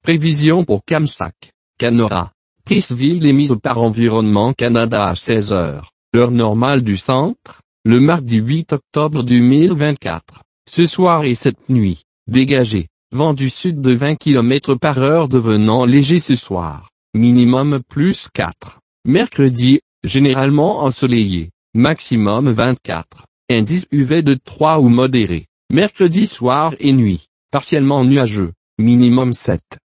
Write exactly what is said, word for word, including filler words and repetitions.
Prévision pour Kamsack, Canora, Priceville émise par Environnement Canada à seize heures, heure normale du centre, le mardi huit octobre deux mille vingt-quatre. Ce soir et cette nuit, dégagé, vent du sud de vingt kilomètres par heure devenant léger ce soir, minimum plus quatre. Mercredi, généralement ensoleillé, maximum vingt-quatre, indice U V de trois ou modéré. Mercredi soir et nuit, partiellement nuageux, minimum sept.